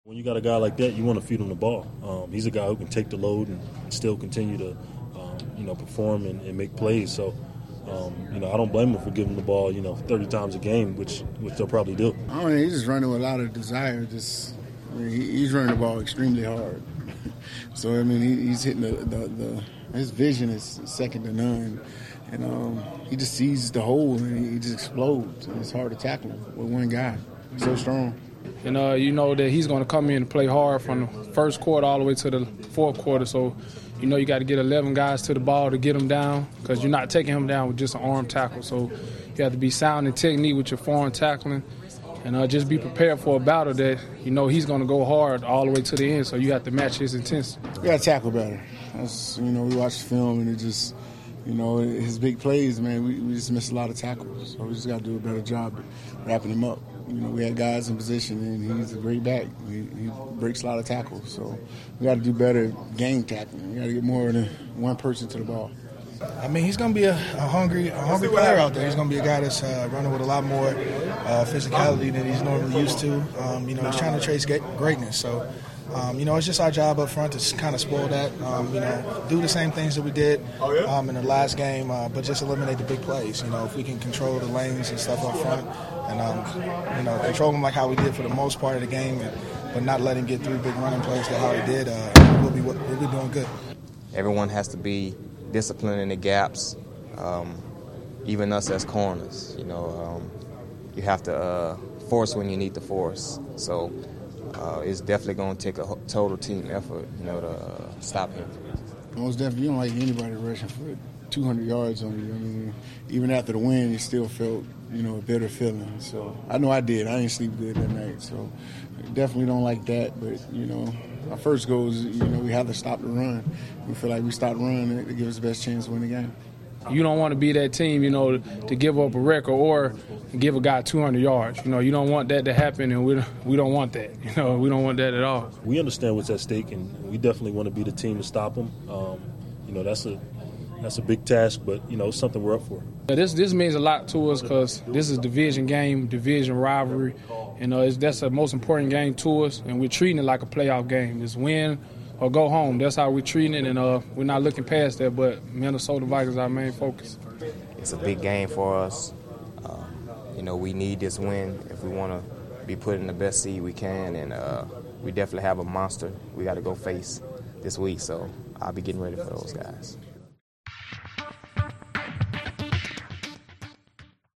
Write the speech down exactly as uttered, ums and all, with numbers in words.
When you got a guy like that, you want to feed him the ball. Um, he's a guy who can take the load and still continue to, um, you know, perform and, and make plays. So, um, you know, I don't blame him for giving the ball, you know, thirty times a game, which which they'll probably do. I mean, he's just running with a lot of desire. Just, I mean, he, he's running the ball extremely hard. So I mean, he, he's hitting the, the, the his vision is second to none, and um, he just sees the hole and he just explodes. And it's hard to tackle him with one guy. He's so strong. And uh, you know that he's going to come in and play hard from the first quarter all the way to the fourth quarter. So, you know, you got to get eleven guys to the ball to get him down because you're not taking him down with just an arm tackle. So you have to be sound in technique with your forearm tackling and uh, just be prepared for a battle that, you know, he's going to go hard all the way to the end. So you have to match his intensity. You got to tackle better. That's, you know, we watch the film and it just, you know, his big plays, man, we, we just miss a lot of tackles. So we just got to do a better job wrapping him up. You know, we had guys in position, and he's a great back. He, he breaks a lot of tackles. So we got to do better game tackling. We got to get more than one person to the ball. I mean, he's going to be a, a hungry a hungry player out there. He's going to be a guy that's uh, running with a lot more uh, physicality than he's normally used to. Um, you know, he's trying to chase greatness. So, um, you know, it's just our job up front to kind of spoil that, um, you know, do the same things that we did um, in the last game, uh, but just eliminate the big plays. You know, if we can control the lanes and stuff up front and, um, you know, control them like how we did for the most part of the game, and, but not let him get three big running plays like how he did, uh, we'll be, we'll be doing good. Everyone has to be disciplined in the gaps, um, even us as corners. You know, um, you have to uh, force when you need to force. So uh, it's definitely going to take a total team effort, you know, to uh, stop him. Most definitely, you don't like anybody rushing for two hundred yards on you. I mean, even after the win, you still felt, you know, a bitter feeling. So I know I did. I didn't sleep good that night. So definitely don't like that. But, you know, our first goal is, you know, we have to stop the run. We feel like we stopped running to give us the best chance to win the game. You don't want to be that team, you know, to give up a record or give a guy two hundred yards. You know, you don't want that to happen, and we we don't want that. You know, we don't want that at all. We understand what's at stake, and we definitely want to be the team to stop them. Um, you know, that's a that's a big task, but, you know, it's something we're up for. This this means a lot to us because this is a division game, division rivalry. You know, it's, that's the most important game to us, and we're treating it like a playoff game. It's win or go home. That's how we're treating it, and uh, we're not looking past that, but Minnesota Vikings are our main focus. It's a big game for us. Um, you know, we need this win if we want to be put in the best seed we can, and uh, we definitely have a monster we got to go face this week, so I'll be getting ready for those guys.